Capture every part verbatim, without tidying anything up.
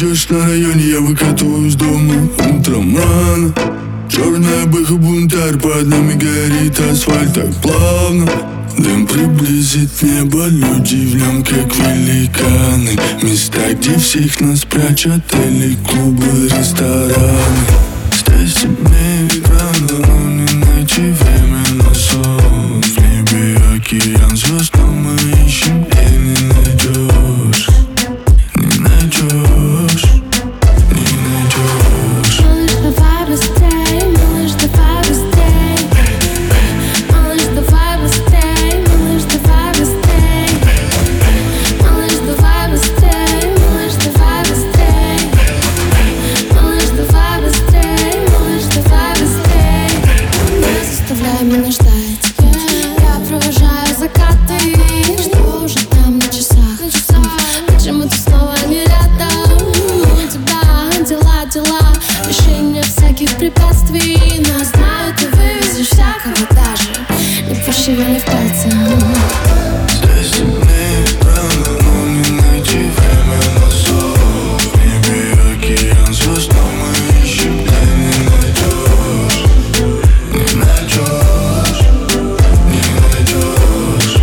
молодежь на районе, я выкатываюсь дома утром рано. Черная бэха бунтарь, под нами горит асфальт так плавно. Дым приблизит небо, люди в нем как великаны. Места, где всех нас прячут, отели, клубы, рестораны. Здесь темнеет рано, но не найти время на сон. В небе океан звезд, но мы ищем и не найдешь. Не найдешь, не найдешь. Малыш, давай быстрей, малыш, давай быстрей. Малыш, давай быстрей, малыш, давай быстрей. Малыш, давай быстрей, малыш, давай быстрей. Малыш, давай быстрей, малыш, давай быстрей. Не заставляй меня ждать, я провожаю закаты. Что уже там на часах? Почему ты снова не рядом? У тебя дела, дела, решение всяких препятствий. Но знаю, ты вывезешь всякого даже не пошевелив пальцем. Здесь темнеет рано, но не найти время на сон. В небе океан звезд, но мы ищем, ты не найдешь. Не найдешь, не найдешь.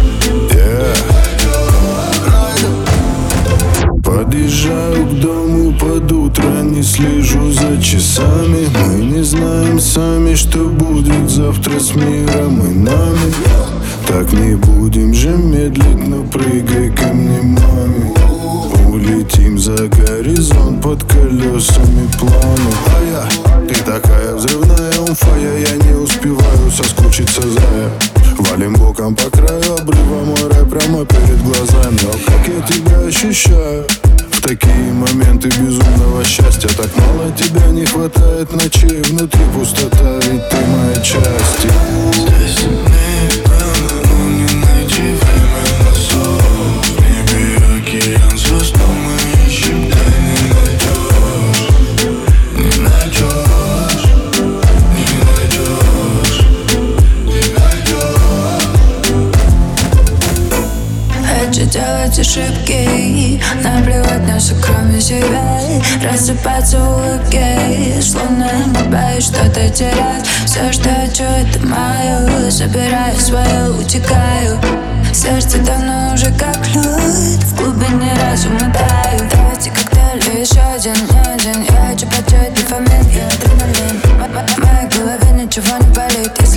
Yeah. Подъезжаю к дому под утро, не слежу за часами. Мы не знаем сами, что будет завтра с миром и нами. Так не будем же медлить, но прыгай ко мне, маме. Улетим за горизонт под колесами плану. А я, ты такая взрывная умфая, я не успеваю соскучиться, зая. Валим боком по краю обрыва, море прямо перед глазами. О, как я тебя ощущаю в такие моменты безумного счастья. Так мало тебя не хватает ночей, внутри пустота, ведь ты моя часть. Здесь темнеет рано, но не найти время на сон. В небе океан звезд, но мы ищем, ты не найдешь. Не найдешь, не найдешь, не найдешь. Хочу делать ошибки, наплевать на все кроме себя. Рассыпаться в улыбке, словно не боюсь что-то терять. Все, что хочу, это мое. Забираю свое, утекаю. Сердце давно уже как лед, в глубине разума таю. Давайте коктейль, еще один, не один. Я хочу почуять дофамин и адреналин. В моей голове ничего не болит.